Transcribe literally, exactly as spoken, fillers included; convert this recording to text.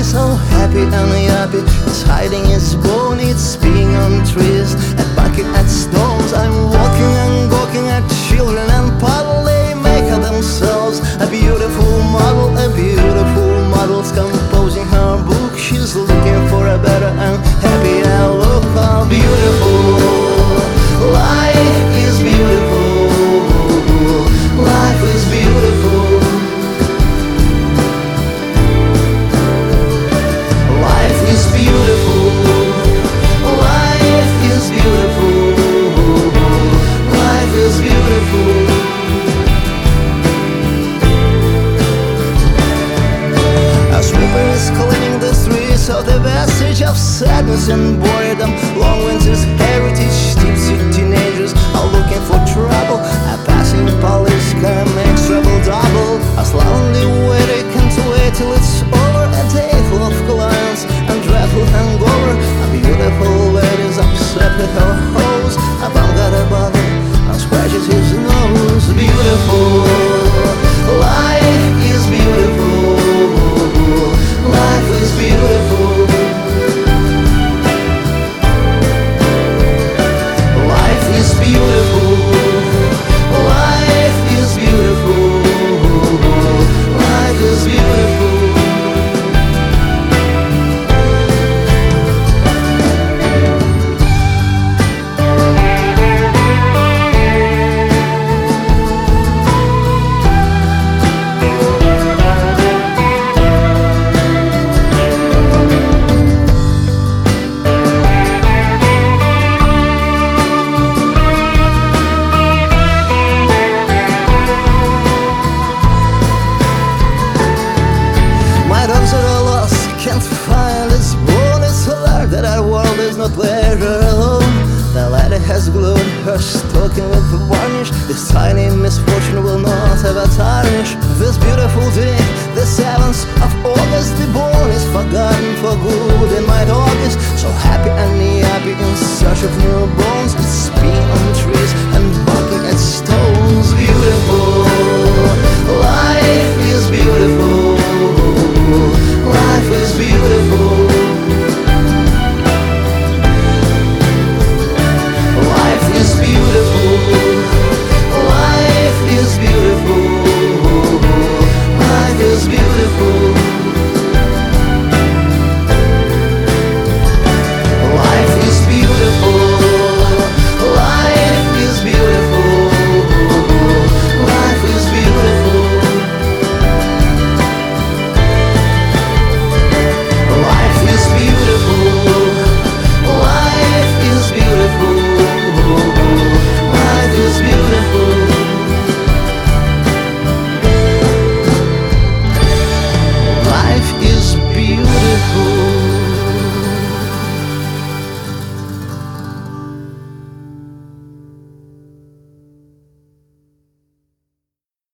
so happy and happy. It's hiding its bone, it's peeing on trees and barking at stones. I'm walking and gawking at children and puddle. They make of themselves a beautiful model, a beautiful model's composing her book. She's looking for a better and happier look. How beautiful life is, beautiful life is beautiful. Life is beautiful. Life is beautiful. Life is beautiful. A sweeper is cleaning the streets of the vestige of sadness and boredom. Long winter's heritage, tipsy teenagers are looking for trouble. A passing police car makes trouble double. A slowly waiting can't wait till it's over. A day full of clients and dreadful hangover. A beautiful lady's upset with her hose. A bum got a bottle and scratches his nose. Beautiful life is beautiful. Life is beautiful. Life is beautiful. Life is beautiful. Life is beautiful. Can't find its bone. It's alert that our world is not pleasure alone. The lady has glued her stocking with varnish. This tiny misfortune will not have a tarnish. This beautiful day, the seventh of August, the bone is forgotten for good in my